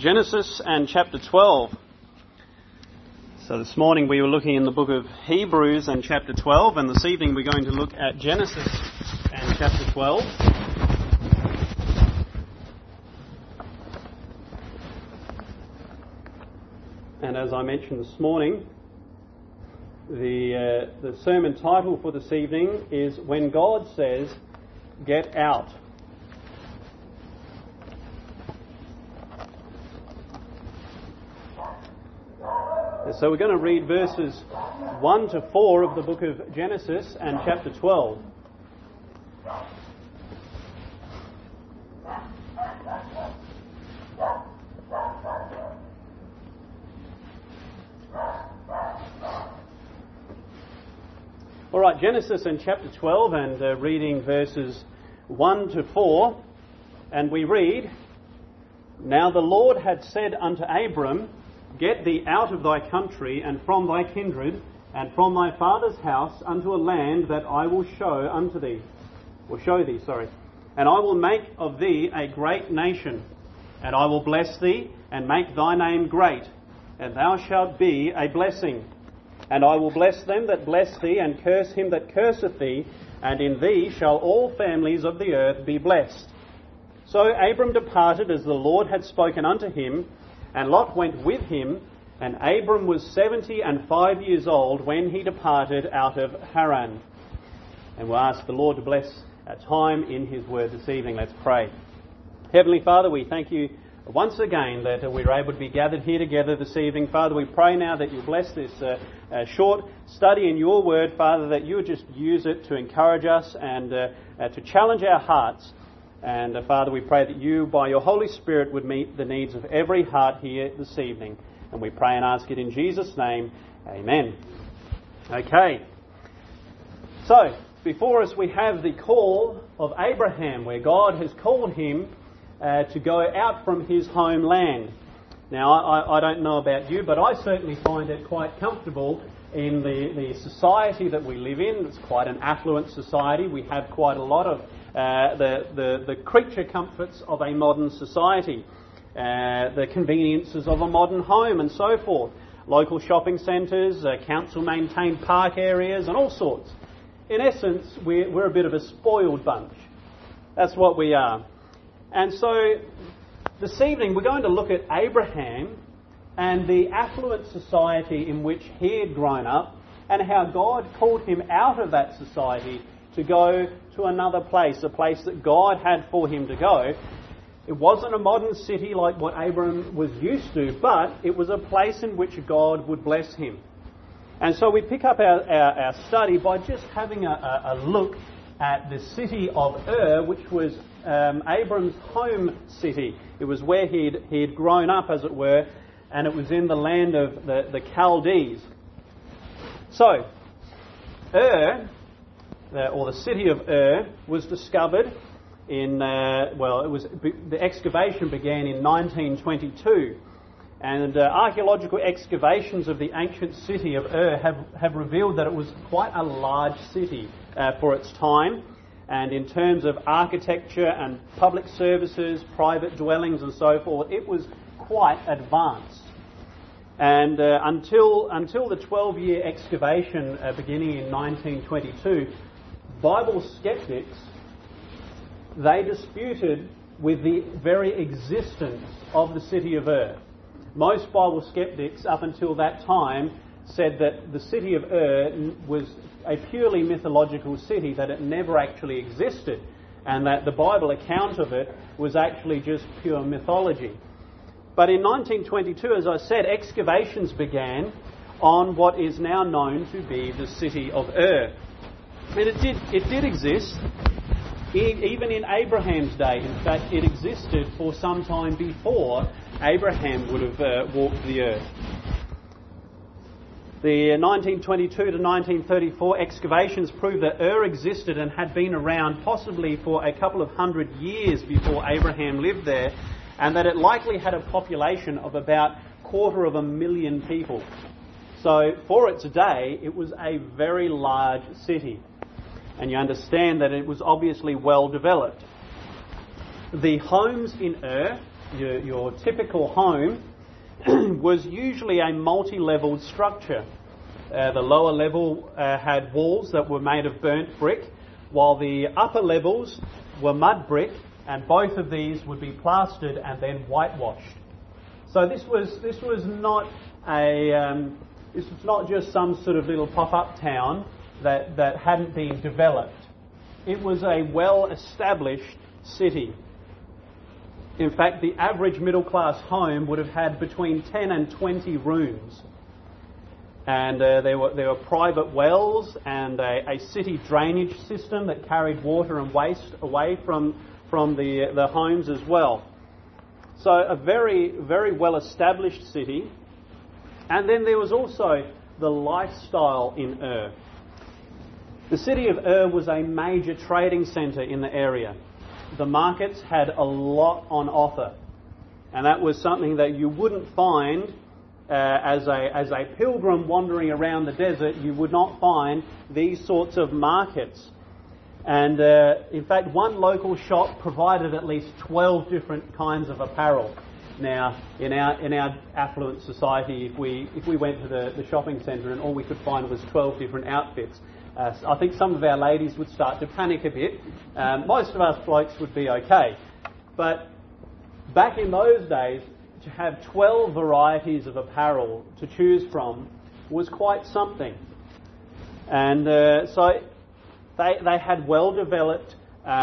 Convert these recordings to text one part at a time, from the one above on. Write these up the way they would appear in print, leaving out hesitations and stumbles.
Genesis and chapter 12. So this morning we were looking in the book of Hebrews and chapter 12, and this evening we're going to look at Genesis and chapter 12. And as I mentioned this morning, the sermon title for this evening is When God Says, Get Out. So we're going to read verses 1 to 4 of the book of Genesis and chapter 12. All right, Genesis and chapter 12, and reading verses 1 to 4. And we read, Now the Lord had said unto Abram, Get thee out of thy country, and from thy kindred, and from thy father's house, unto a land that I will show thee. And I will make of thee a great nation, and I will bless thee, and make thy name great, and thou shalt be a blessing. And I will bless them that bless thee, and curse him that curseth thee, and in thee shall all families of the earth be blessed. So Abram departed as the Lord had spoken unto him, and Lot went with him, and Abram was 75 years old when he departed out of Haran. And we'll ask the Lord to bless our time in His Word this evening. Let's pray. Heavenly Father, we thank you once again that we're able to be gathered here together this evening. Father, we pray now that you bless this short study in your Word, Father, that you would just use it to encourage us and to challenge our hearts. And Father, we pray that you, by your Holy Spirit, would meet the needs of every heart here this evening. And we pray and ask it in Jesus' name. Amen. Okay. So, before us we have the call of Abraham, where God has called him to go out from his homeland. Now, I don't know about you, but I certainly find it quite comfortable in the society that we live in. It's quite an affluent society. We have quite a lot of the creature comforts of a modern society, the conveniences of a modern home and so forth, local shopping centres, council-maintained park areas and all sorts. In essence, we're a bit of a spoiled bunch. That's what we are. And so this evening we're going to look at Abraham and the affluent society in which he had grown up, and how God called him out of that society to go to another place, a place that God had for him to go. It wasn't a modern city like what Abram was used to, but it was a place in which God would bless him. And so we pick up our study by just having a look at the city of which was Abram's home city. It was where he'd grown up, as it were, and it was in the land of the Chaldees. So, or the city of was discovered in, the excavation began in 1922. And archaeological excavations of the ancient city of have revealed that it was quite a large city for its time. And in terms of architecture and public services, private dwellings and so forth, it was quite advanced. And until the 12-year excavation beginning in 1922, Bible skeptics, they disputed with the very existence of the city of Most Bible skeptics up until that time said that the city of was a purely mythological city, that it never actually existed, and that the Bible account of it was actually just pure mythology. But in 1922, as I said, excavations began on what is now known to be the city of And it did exist even in Abraham's day. In fact, it existed for some time before Abraham would have walked the earth. The 1922 to 1934 excavations prove that existed and had been around possibly for a couple of hundred years before Abraham lived there, and that it likely had a population of about 250,000 people. So for its day, it was a very large city. And you understand that it was obviously well developed. The homes in your typical home was usually a multi-leveled structure. The lower level had walls that were made of burnt brick, while the upper levels were mud brick, and both of these would be plastered and then whitewashed. So this was not just some sort of little pop-up town that hadn't been developed. It was a well-established city. In fact, the average middle-class home would have had between 10 and 20 rooms. And there were private wells and a city drainage system that carried water and waste away from the homes as well. So a very, very well-established city. And then there was also the lifestyle in Ur. The city of Ur was a major trading centre in the area. The markets had a lot on offer, and that was something that you wouldn't find as a pilgrim wandering around the desert. You would not find these sorts of markets. And in fact, one local shop provided at least 12 different kinds of apparel. Now, in our affluent society, if we went to the shopping centre and all we could find was 12 different outfits, I think some of our ladies would start to panic a bit. Most of us blokes would be okay. But back in those days, to have 12 varieties of apparel to choose from was quite something. And so they had well-developed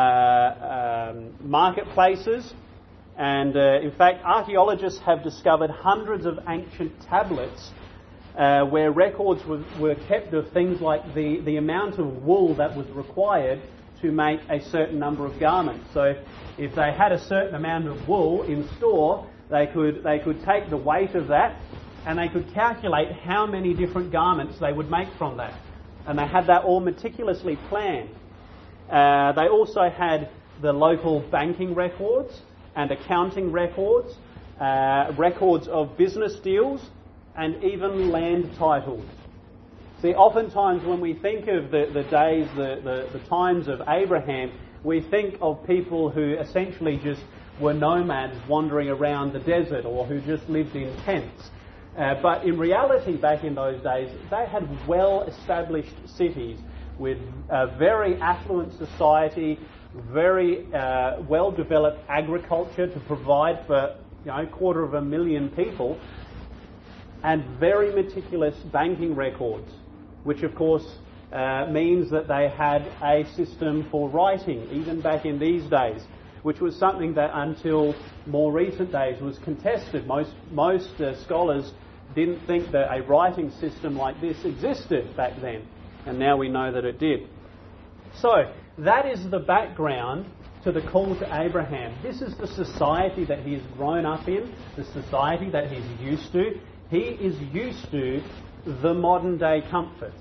marketplaces. And in fact, archaeologists have discovered hundreds of ancient tablets where records were kept of things like the amount of wool that was required to make a certain number of garments. So if they had a certain amount of wool in store, they could take the weight of that and they could calculate how many different garments they would make from that. And they had that all meticulously planned. They also had the local banking records and accounting records, records of business deals, and even land titles. See, oftentimes when we think of the days, the times of Abraham, we think of people who essentially just were nomads wandering around the desert or who just lived in tents. But in reality, back in those days, they had well-established cities with a very affluent society, very well-developed agriculture to provide for 250,000 people, and very meticulous banking records, which of course means that they had a system for writing, even back in these days, which was something that until more recent days was contested. Most scholars didn't think that a writing system like this existed back then, and now we know that it did. So, that is the background to the call to Abraham. This is the society that he has grown up in, the society that he's used to. He is used to the modern day comforts.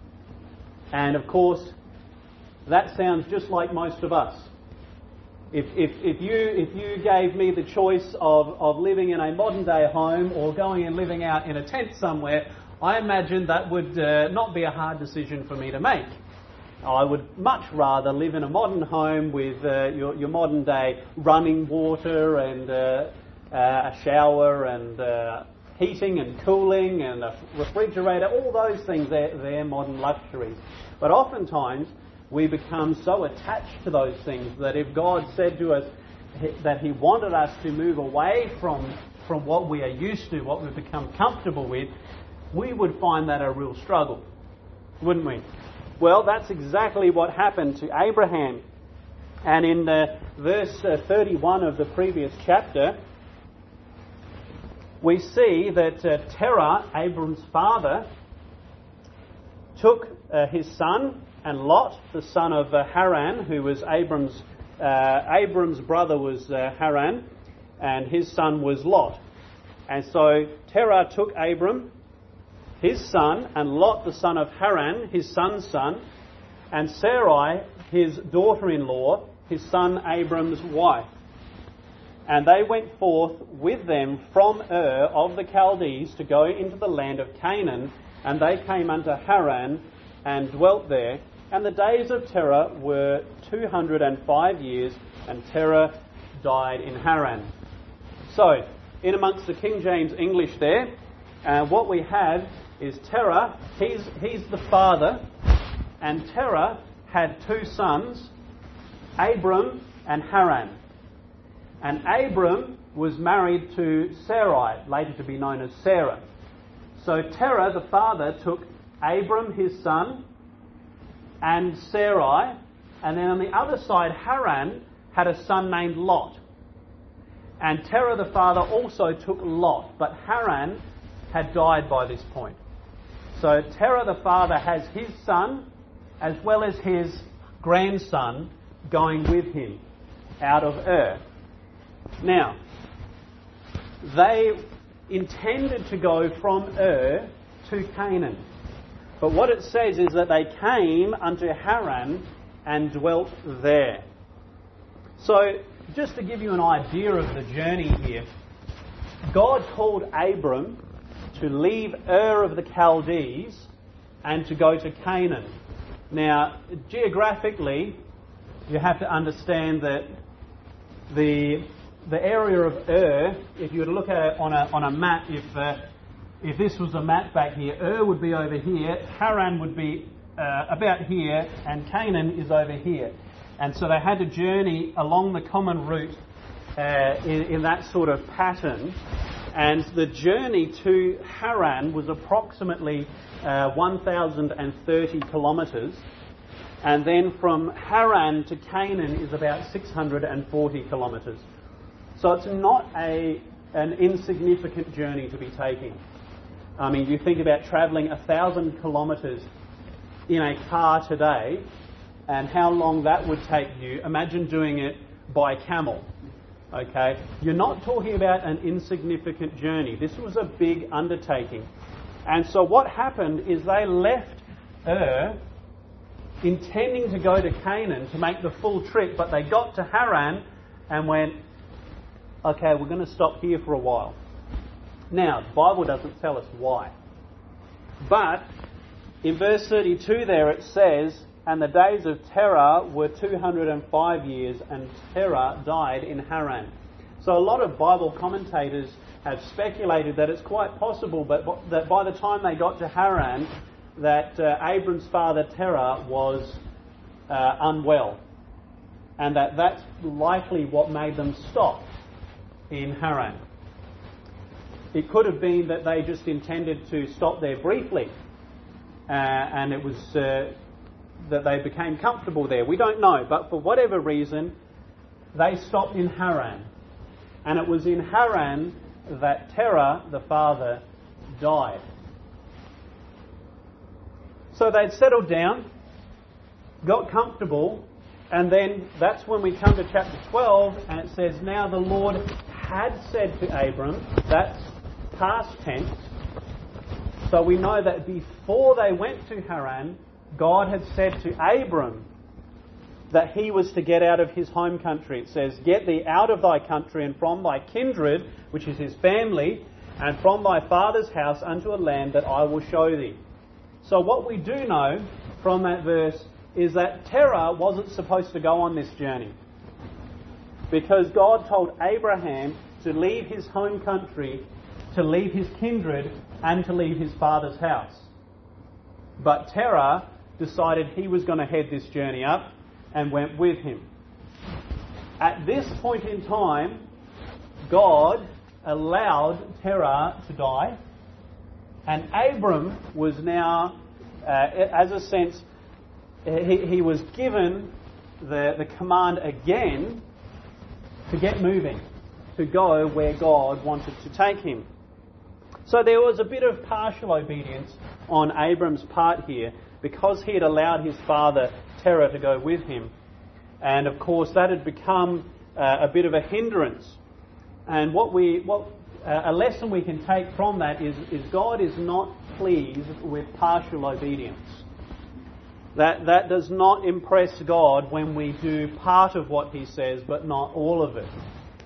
And of course, that sounds just like most of us. If you gave me the choice of living in a modern day home or going and living out in a tent somewhere, I imagine that would not be a hard decision for me to make. I would much rather live in a modern home with your modern day running water and a shower and heating and cooling and a refrigerator, all those things, they're modern luxuries. But oftentimes we become so attached to those things that if God said to us that He wanted us to move away from what we are used to, what we've become comfortable with, we would find that a real struggle, wouldn't we? Well, that's exactly what happened to Abraham. And in verse 31 of the previous chapter, we see that Terah, Abram's father, took his son and Lot, the son of Haran, who was Abram's brother was Haran, and his son was Lot. And so Terah took Abram, his son, and Lot, the son of Haran, his son's son, and Sarai, his daughter-in-law, his son Abram's wife. And they went forth with them from Ur of the Chaldees to go into the land of Canaan, and they came unto Haran and dwelt there. And the days of Terah were 205 years, and Terah died in Haran. So, in amongst the King James English there, what we have is Terah. He's the father, and Terah had two sons, Abram and Haran. And Abram was married to Sarai, later to be known as Sarah. So Terah, the father, took Abram, his son, and Sarai, and then on the other side, Haran had a son named Lot. And Terah, the father, also took Lot, but Haran had died by this point. So Terah, the father, has his son, as well as his grandson, going with him out of Ur. Now, they intended to go from Ur to Canaan. But what it says is that they came unto Haran and dwelt there. So, just to give you an idea of the journey here, God told Abram to leave Ur of the Chaldees and to go to Canaan. Now, geographically, you have to understand that the area of Ur, if you were to look at it on a map, if this was a map back here, Ur would be over here, Haran would be about here, and Canaan is over here. And so they had to journey along the common route in that sort of pattern. And the journey to Haran was approximately 1,030 kilometres. And then from Haran to Canaan is about 640 kilometres. So it's not an insignificant journey to be taking. I mean, you think about travelling 1,000 kilometres in a car today, and how long that would take you. Imagine doing it by camel. Okay? You're not talking about an insignificant journey. This was a big undertaking. And so what happened is they left Ur intending to go to Canaan to make the full trip, but they got to Haran and went, okay, we're going to stop here for a while. Now, the Bible doesn't tell us why. But in verse 32 there it says, and the days of Terah were 205 years, and Terah died in Haran. So a lot of Bible commentators have speculated that it's quite possible that by the time they got to Haran, that Abram's father Terah was unwell. And that's likely what made them stop in Haran. It could have been that they just intended to stop there briefly, and it was that they became comfortable there. We don't know, but for whatever reason, they stopped in Haran. And it was in Haran that Terah, the father, died. So they'd settled down, got comfortable, and then that's when we come to chapter 12, and it says, now the Lord had said to Abram, that's past tense, so we know that before they went to Haran, God had said to Abram that he was to get out of his home country. It says, get thee out of thy country and from thy kindred, which is his family, and from thy father's house unto a land that I will show thee. So what we do know from that verse is that Terah wasn't supposed to go on this journey, because God told Abraham to leave his home country, to leave his kindred, and to leave his father's house. But Terah decided he was going to head this journey up and went with him. At this point in time, God allowed Terah to die, and Abram was now, as a sense, he was given the command again to get moving, to go where God wanted to take him. So there was a bit of partial obedience on Abram's part here, because he had allowed his father Terah to go with him. And of course that had become a bit of a hindrance. And a lesson we can take from that is God is not pleased with partial obedience. That does not impress God when we do part of what he says but not all of it.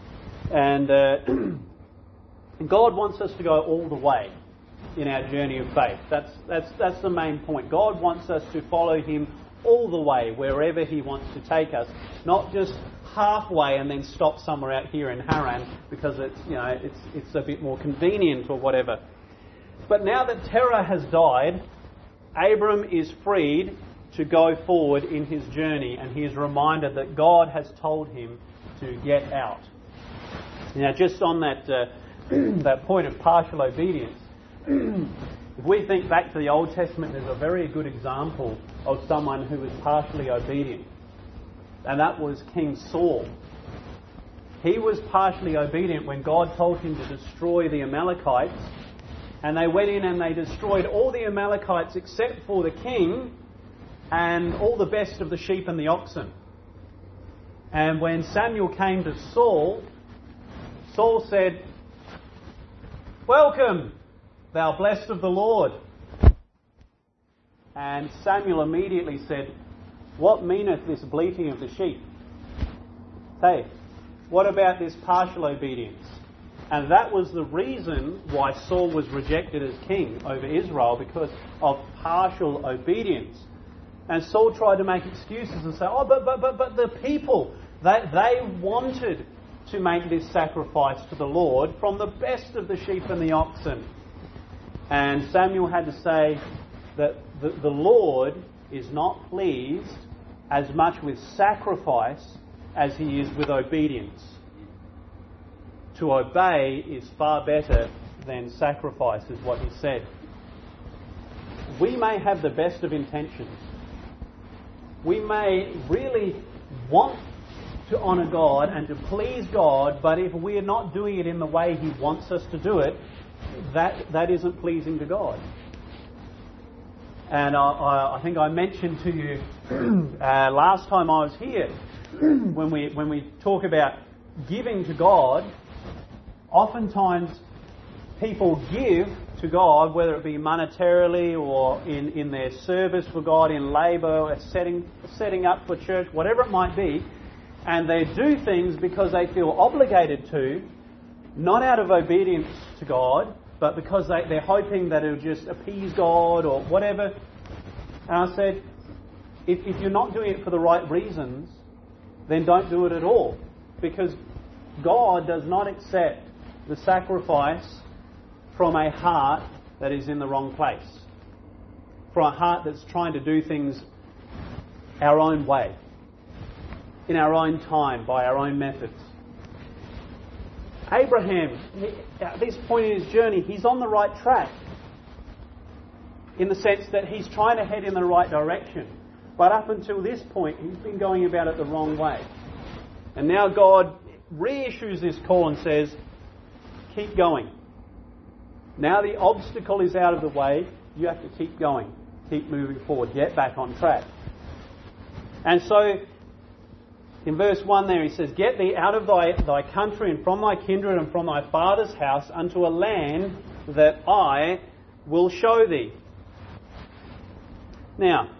And God wants us to go all the way in our journey of faith. That's the main point. God wants us to follow him all the way wherever He wants to take us, not just halfway and then stop somewhere out here in Haran because it's a bit more convenient or whatever. But now that Terah has died, Abram is freed to go forward in his journey, and he is reminded that God has told him to get out. Now, just on that that point of partial obedience, if we think back to the Old Testament, there's a very good example of someone who was partially obedient, and that was King Saul. He was partially obedient when God told him to destroy the Amalekites, and they went in and they destroyed all the Amalekites except for the king and all the best of the sheep and the oxen. And when Samuel came to Saul, Saul said, "Welcome, thou blessed of the Lord." And Samuel immediately said, "What meaneth this bleating of the sheep? Hey, what about this partial obedience?" And that was the reason why Saul was rejected as king over Israel, because of partial obedience. And Saul tried to make excuses and say, "Oh, but the people, they wanted to make this sacrifice to the Lord from the best of the sheep and the oxen." And Samuel had to say that the Lord is not pleased as much with sacrifice as He is with obedience. To obey is far better than sacrifice, is what he said. We may have the best of intentions. We may really want to honour God and to please God, but if we are not doing it in the way He wants us to do it, that isn't pleasing to God. And I think I mentioned to you last time I was here, when we talk about giving to God, oftentimes people give to God, whether it be monetarily or in their service for God, in labour, setting up for church, whatever it might be, and they do things because they feel obligated to, not out of obedience to God, but because they're hoping that it'll just appease God or whatever. And I said, if you're not doing it for the right reasons, then don't do it at all. Because God does not accept the sacrifice from a heart that is in the wrong place. From a heart that's trying to do things our own way, in our own time, by our own methods. Abraham, at this point in his journey, he's on the right track, in the sense that he's trying to head in the right direction. But up until this point, he's been going about it the wrong way. And now God reissues this call and says, keep going. Now the obstacle is out of the way, you have to keep going, keep moving forward, get back on track. And so, in verse 1 there, he says, "Get thee out of thy country and from thy kindred and from thy father's house unto a land that I will show thee." Now,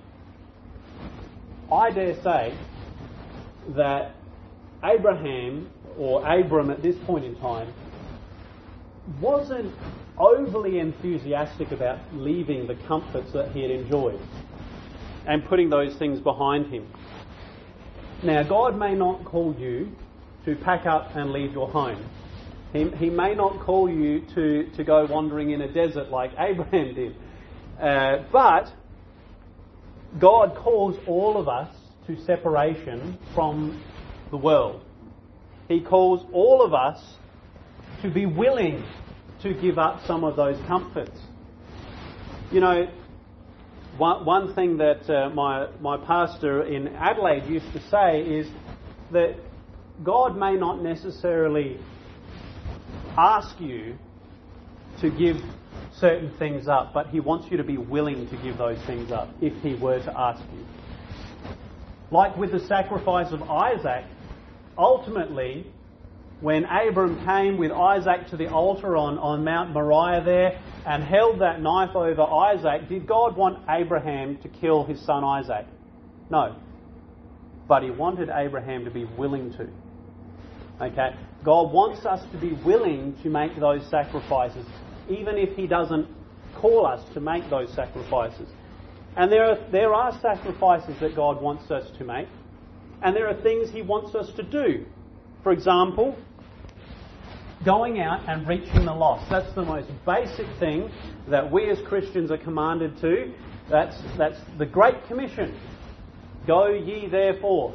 I dare say that Abraham, or Abram at this point in time, wasn't overly enthusiastic about leaving the comforts that he had enjoyed and putting those things behind him. Now, God may not call you to pack up and leave your home. He may not call you to go wandering in a desert like Abraham did. But God calls all of us to separation from the world. He calls all of us to be willing to give up some of those comforts. You know, one thing that my pastor in Adelaide used to say is that God may not necessarily ask you to give certain things up, but He wants you to be willing to give those things up if He were to ask you. Like with the sacrifice of Isaac, ultimately, when Abram came with Isaac to the altar on Mount Moriah there and held that knife over Isaac, did God want Abraham to kill his son Isaac? No. But He wanted Abraham to be willing to. Okay? God wants us to be willing to make those sacrifices, even if He doesn't call us to make those sacrifices. And there are sacrifices that God wants us to make. And there are things He wants us to do. For example, going out and reaching the lost. That's the most basic thing that we as Christians are commanded to. That's the Great Commission. Go ye therefore.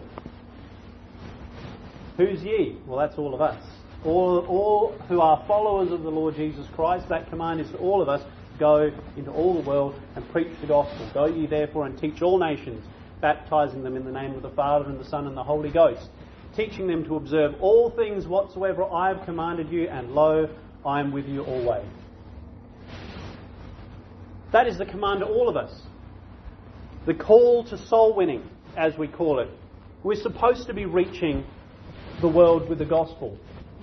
Who's ye? Well, that's all of us. All who are followers of the Lord Jesus Christ. That command is to all of us. Go into all the world and preach the gospel. Go ye therefore and teach all nations, baptizing them in the name of the Father and the Son and the Holy Ghost, teaching them to observe all things whatsoever I have commanded you, and lo, I am with you always. That is the command to all of us. The call to soul winning, as we call it. We're supposed to be reaching the world with the gospel.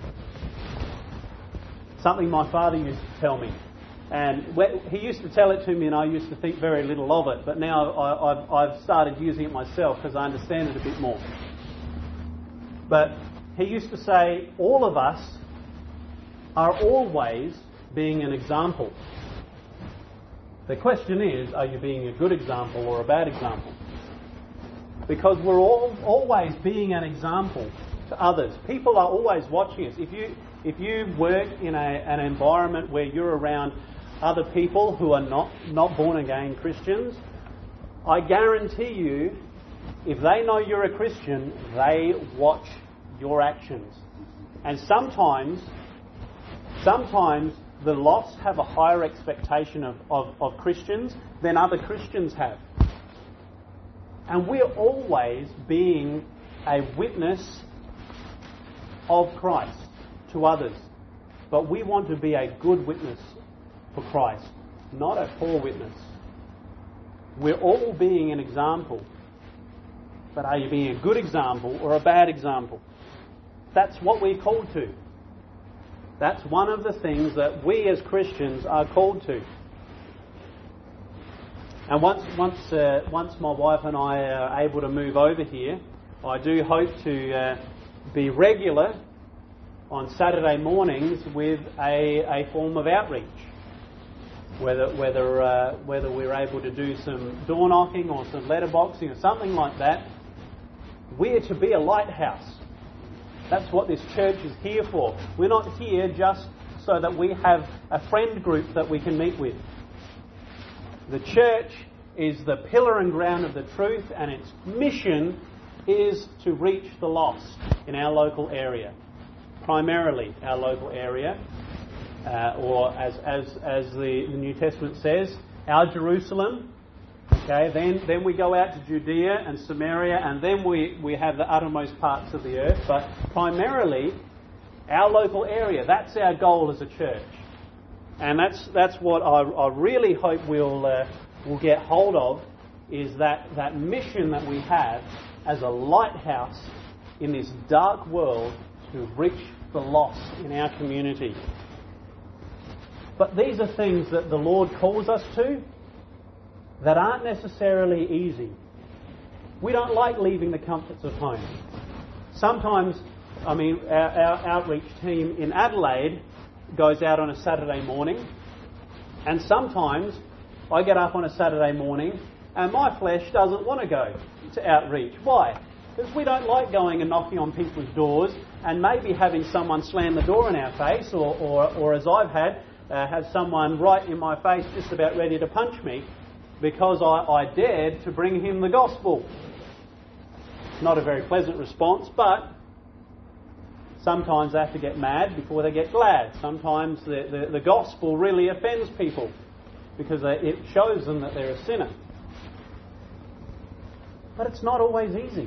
Something my father used to tell me. And he used to tell it to me and I used to think very little of it. But now I've started using it myself because I understand it a bit more. But he used to say, all of us are always being an example. The question is, are you being a good example or a bad example? Because we're always being an example to others. People are always watching us. If you work in an environment where you're around other people who are not born-again Christians, I guarantee you, if they know you're a Christian, they watch your actions. And sometimes the lost have a higher expectation of Christians than other Christians have. And we're always being a witness of Christ to others. But we want to be a good witness for Christ, not a poor witness. We're all being an example. But are you being a good example or a bad example? That's what we're called to. That's one of the things that we as Christians are called to. And once my wife and I are able to move over here, I do hope to be regular on Saturday mornings with a form of outreach. Whether we're able to do some door knocking or some letterboxing or something like that, we're to be a lighthouse. That's what this church is here for. We're not here just so that we have a friend group that we can meet with. The church is the pillar and ground of the truth, and its mission is to reach the lost in our local area. Primarily our local area, or as the New Testament says, our Jerusalem. Okay, then we go out to Judea and Samaria, and then we have the uttermost parts of the earth. But primarily, our local area. That's our goal as a church, and that's what I really hope we'll get hold of, is that mission that we have as a lighthouse in this dark world to reach the lost in our community. But these are things that the Lord calls us to that aren't necessarily easy. We don't like leaving the comforts of home. Sometimes, our outreach team in Adelaide goes out on a Saturday morning, and sometimes I get up on a Saturday morning and my flesh doesn't want to go to outreach. Why? Because we don't like going and knocking on people's doors and maybe having someone slam the door in our face, or as I've had, have someone right in my face just about ready to punch me because I dared to bring him the gospel. Not a very pleasant response, but sometimes they have to get mad before they get glad. Sometimes the gospel really offends people because it shows them that they're a sinner. But it's not always easy.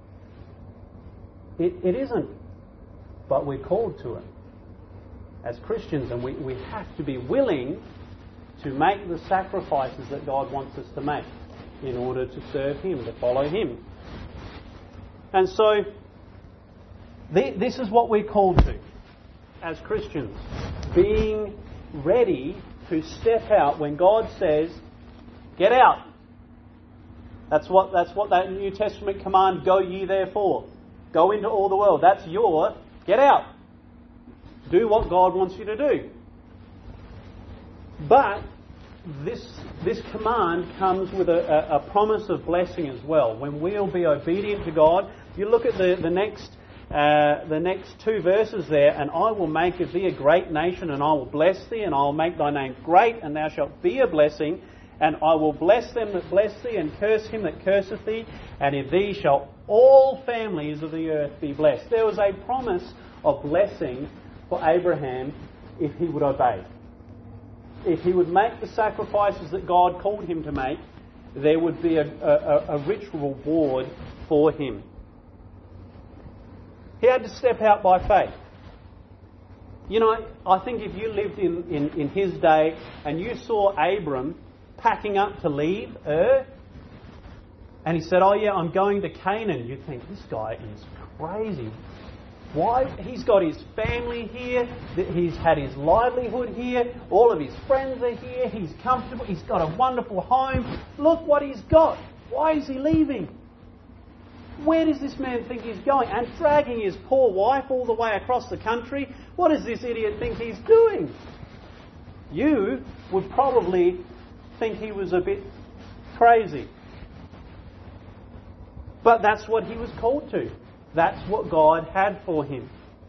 It isn't. But we're called to it as Christians, and we have to be willing to make the sacrifices that God wants us to make in order to serve Him, to follow Him. And so, this is what we're called to as Christians. Being ready to step out when God says, get out. That's what that New Testament command, go ye therefore. Go into all the world. That's your, get out. Do what God wants you to do. But this command comes with a promise of blessing as well. When we'll be obedient to God, you look at the next two verses there, and I will make of thee a great nation, and I will bless thee, and I will make thy name great, and thou shalt be a blessing, and I will bless them that bless thee, and curse him that curseth thee, and in thee shall all families of the earth be blessed. There was a promise of blessing for Abraham if he would obey. If he would make the sacrifices that God called him to make, there would be a rich reward for him. He had to step out by faith. You know, I think if you lived in his day and you saw Abram packing up to leave and he said, oh yeah, I'm going to Canaan, you'd think, this guy is crazy. Why? He's got his family here, he's had his livelihood here, all of his friends are here, he's comfortable, he's got a wonderful home. Look what he's got. Why is he leaving? Where does this man think he's going? And dragging his poor wife all the way across the country? What does this idiot think he's doing? You would probably think he was a bit crazy. But that's what he was called to. That's what God had for him.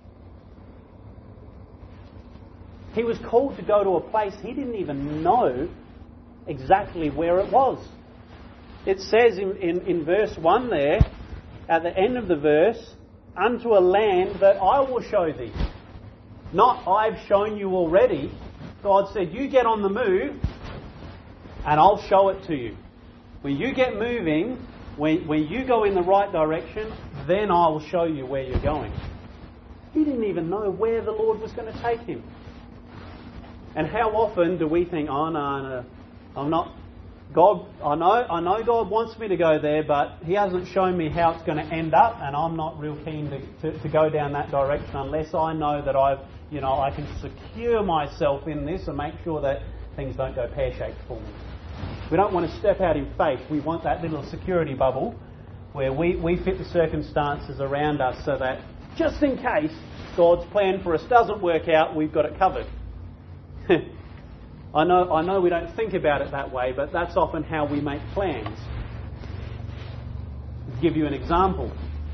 He was called to go to a place he didn't even know exactly where it was. It says in verse 1 there, at the end of the verse, unto a land that I will show thee. Not I've shown you already. God said, you get on the move and I'll show it to you. When you get moving, when you go in the right direction, then I will show you where you're going. He didn't even know where the Lord was going to take him. And how often do we think, oh no, I'm not... God, I know God wants me to go there, but He hasn't shown me how it's going to end up, and I'm not real keen to go down that direction unless I know that I can secure myself in this and make sure that things don't go pear-shaped for me. We don't want to step out in faith. We want that little security bubble where we fit the circumstances around us so that just in case God's plan for us doesn't work out, we've got it covered. I know we don't think about it that way, but that's often how we make plans. To give you an example,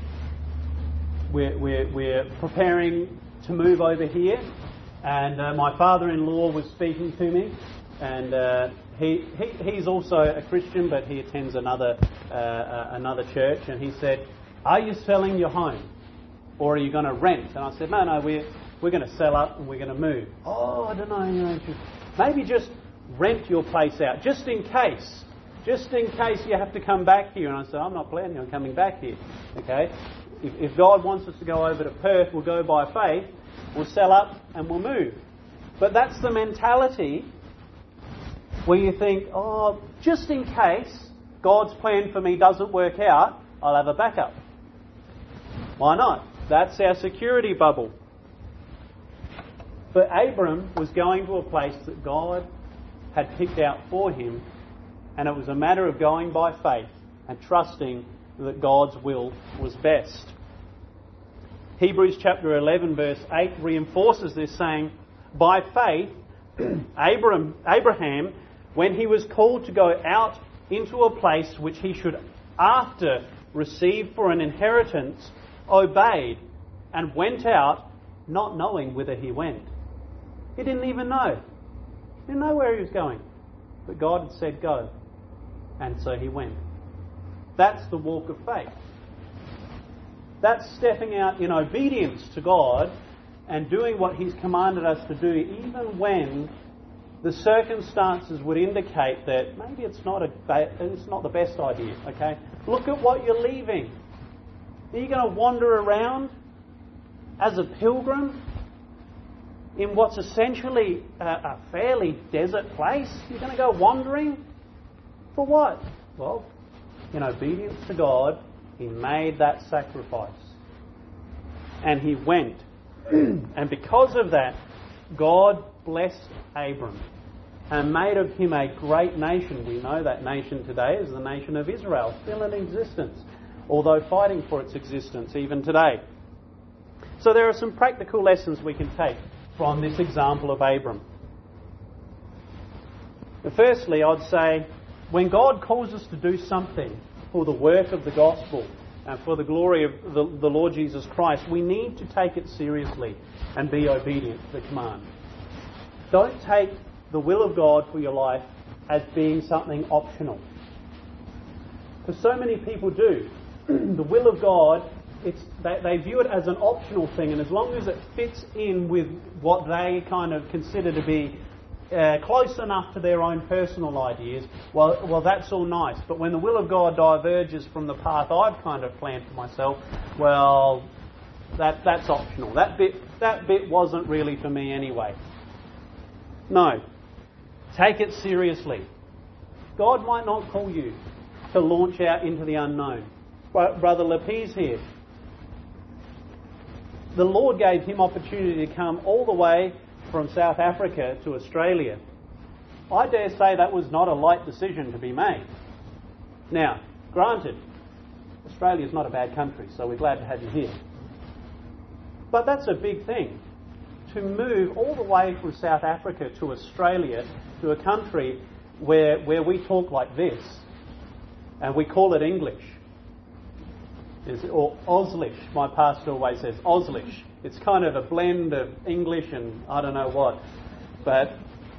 we're preparing to move over here, and my father-in-law was speaking to me, and he's also a Christian, but he attends another church, and he said, "Are you selling your home, or are you going to rent?" And I said, "No, we're going to sell up and we're going to move." "Oh, I don't know, maybe just rent your place out, just in case you have to come back here." And I said, "I'm not planning on coming back here. Okay, if God wants us to go over to Perth, we'll go by faith. We'll sell up and we'll move." But that's the mentality where you think, "Oh, just in case God's plan for me doesn't work out, I'll have a backup." Why not? That's our security bubble. But Abram was going to a place that God had picked out for him, and it was a matter of going by faith and trusting that God's will was best. Hebrews chapter 11 verse 8 reinforces this, saying, "By faith Abraham, when he was called to go out into a place which he should after receive for an inheritance, obeyed and went out, not knowing whither he went." He didn't even know. He didn't know where he was going. But God had said go. And so he went. That's the walk of faith. That's stepping out in obedience to God and doing what He's commanded us to do, even when the circumstances would indicate that maybe it's not the best idea. Okay? Look at what you're leaving. Are you going to wander around as a pilgrim in what's essentially a fairly desert place? You're going to go wandering? For what? Well, in obedience to God, he made that sacrifice. And he went. And because of that, God blessed Abram and made of him a great nation. We know that nation today is the nation of Israel, still in existence, although fighting for its existence even today. So there are some practical lessons we can take from this example of Abram. Firstly, I'd say when God calls us to do something for the work of the gospel and for the glory of the Lord Jesus Christ, we need to take it seriously and be obedient to the command. Don't take the will of God for your life as being something optional. Because so many people do. The will of God, they view it as an optional thing, and as long as it fits in with what they kind of consider to be close enough to their own personal ideas, well, that's all nice. But when the will of God diverges from the path I've kind of planned for myself, well, that's optional. That bit wasn't really for me anyway. No. Take it seriously. God might not call you to launch out into the unknown. Brother Lapese here, the Lord gave him opportunity to come all the way from South Africa to Australia. I dare say that was not a light decision to be made. Now, granted, Australia's not a bad country, so we're glad to have you here. But that's a big thing. To move all the way from South Africa to Australia, to a country where we talk like this, and we call it English, or Auslish. My pastor always says Auslish. It's kind of a blend of English and I don't know what. But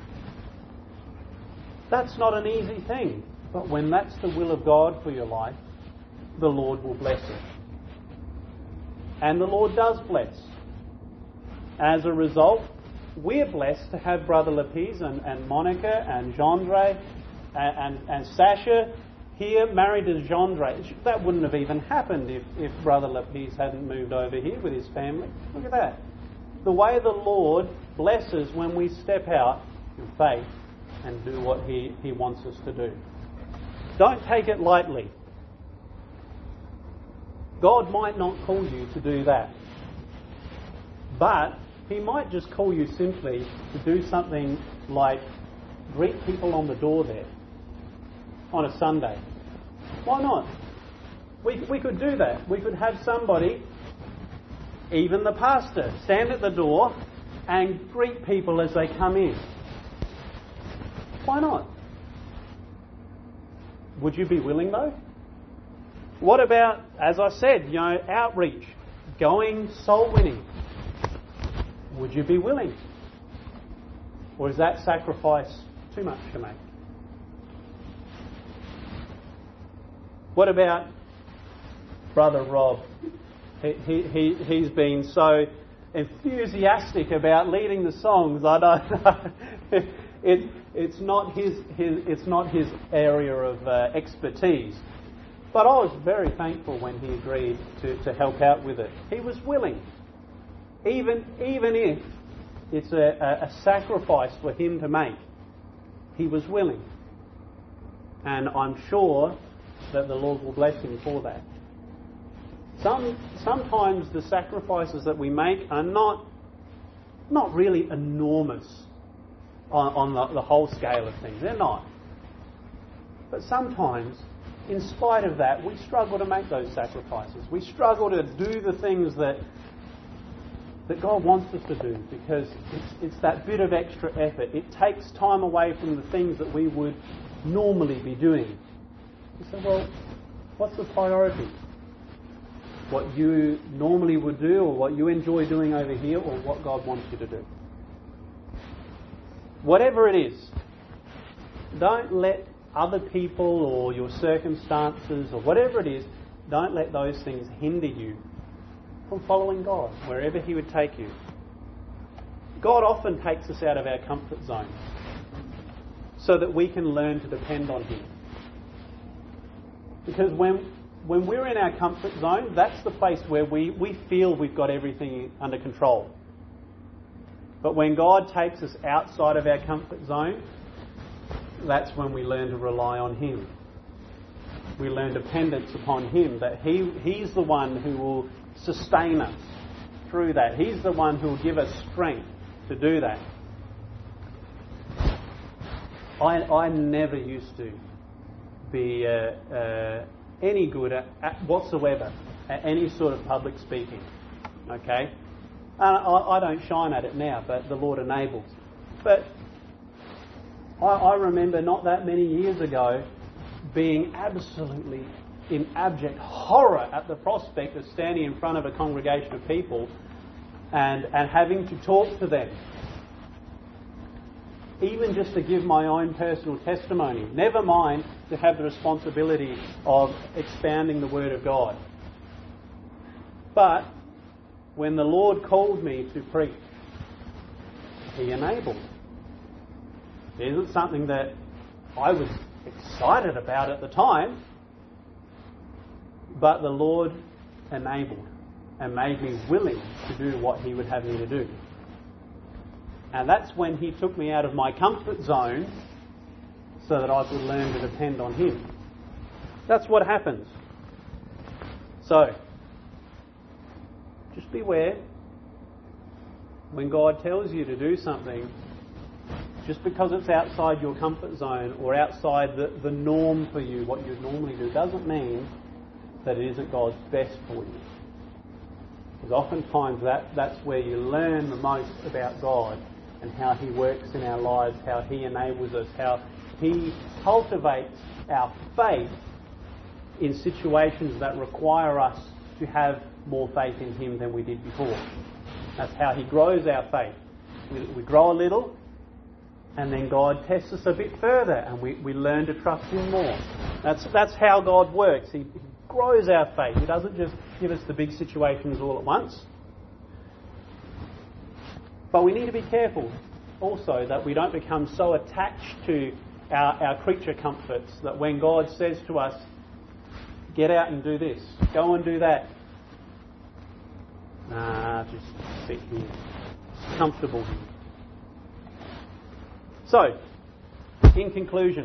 that's not an easy thing. But when that's the will of God for your life, the Lord will bless it. And the Lord does bless. As a result, we're blessed to have Brother Lapese and Monica and Gendre and Sasha here, married to Gendre. That wouldn't have even happened if Brother Lapese hadn't moved over here with his family. Look at that. The way the Lord blesses when we step out in faith and do what He wants us to do. Don't take it lightly. God might not call you to do that. But He might just call you simply to do something like greet people on the door there on a Sunday. Why not? We could do that. We could have somebody, even the pastor, stand at the door and greet people as they come in. Why not? Would you be willing though? What about, as I said, outreach, going soul winning? Would you be willing? Or is that sacrifice too much to make? What about Brother Rob? He's been so enthusiastic about leading the songs. I don't know. It's not his area of expertise. But I was very thankful when he agreed to help out with it. He was willing. Even if it's a sacrifice for him to make, he was willing. And I'm sure that the Lord will bless him for that. Sometimes the sacrifices that we make are not really enormous on the whole scale of things. They're not. But sometimes, in spite of that, we struggle to make those sacrifices. We struggle to do the things that God wants us to do, because it's that bit of extra effort. It takes time away from the things that we would normally be doing. You say, well, what's the priority? What you normally would do, or what you enjoy doing over here, or what God wants you to do? Whatever it is, don't let other people or your circumstances or whatever it is, don't let those things hinder you from following God wherever He would take you. God often takes us out of our comfort zone so that we can learn to depend on Him. Because when we're in our comfort zone, that's the place where we feel we've got everything under control. But when God takes us outside of our comfort zone, that's when we learn to rely on Him. We learn dependence upon Him, that He's the one who will sustain us through that. He's the one who will give us strength to do that. I never used to be any good at whatsoever at any sort of public speaking. Okay? I don't shine at it now, but the Lord enables. But I remember not that many years ago being absolutely in abject horror at the prospect of standing in front of a congregation of people and having to talk to them. Even just to give my own personal testimony. Never mind to have the responsibility of expounding the Word of God. But when the Lord called me to preach, He enabled. It isn't something that I was excited about at the time, but the Lord enabled and made me willing to do what He would have me to do. And that's when He took me out of my comfort zone so that I could learn to depend on Him. That's what happens. So, just beware when God tells you to do something, just because it's outside your comfort zone or outside the norm for you, what you normally do, doesn't mean that it isn't God's best for you. Because oftentimes that's where you learn the most about God and how He works in our lives, how He enables us, how He cultivates our faith in situations that require us to have more faith in Him than we did before. That's how He grows our faith. We grow a little, and then God tests us a bit further, and we learn to trust Him more. That's how God works. He grows our faith. He doesn't just give us the big situations all at once. But we need to be careful also that we don't become so attached to our creature comforts that when God says to us, get out and do this, go and do that, just sit here. It's comfortable here. So, in conclusion,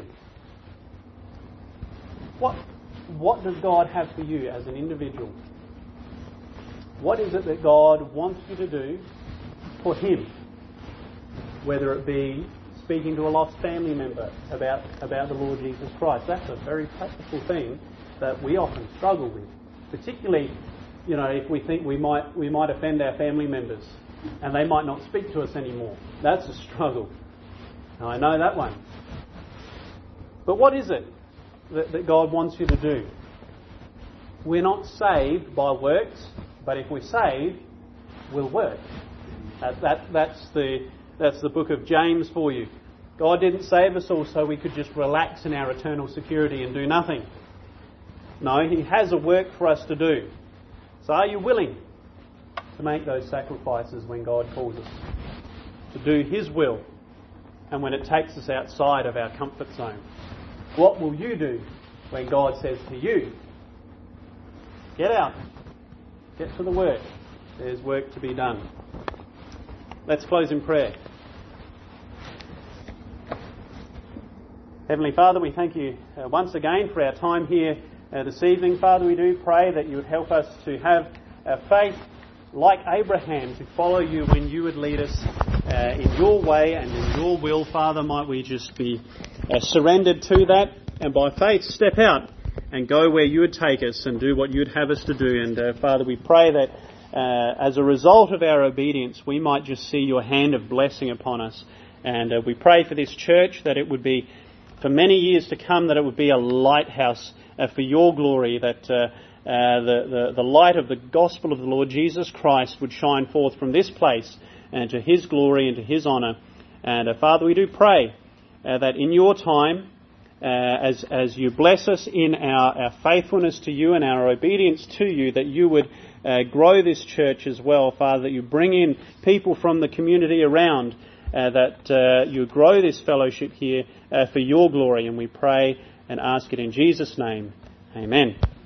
what does God have for you as an individual? What is it that God wants you to do for Him? Whether it be speaking to a lost family member about the Lord Jesus Christ. That's a very practical thing that we often struggle with. Particularly, if we think we might offend our family members and they might not speak to us anymore. That's a struggle. Now, I know that one. But what is it that God wants you to do? We're not saved by works, but if we're saved, we'll work. That's the book of James for you. God didn't save us all so we could just relax in our eternal security and do nothing. No, He has a work for us to do. So are you willing to make those sacrifices when God calls us to do His will and when it takes us outside of our comfort zone? What will you do when God says to you, get out, get to the work, there's work to be done? Let's close in prayer. Heavenly Father, we thank You once again for our time here this evening. Father, we do pray that You would help us to have faith like Abraham to follow You when You would lead us in Your way and in Your will. Father, might we just be surrendered to that and by faith step out and go where You would take us and do what You would have us to do. And Father, we pray that as a result of our obedience, we might just see Your hand of blessing upon us. And we pray for this church that it would be, for many years to come, that it would be a lighthouse for Your glory, that the light of the gospel of the Lord Jesus Christ would shine forth from this place and to His glory and to His honour. And Father, we do pray that in Your time, as You bless us in our faithfulness to You and our obedience to You, that You would grow this church as well, Father, that You bring in people from the community around, that You grow this fellowship here for Your glory. And we pray and ask it in Jesus' name. Amen.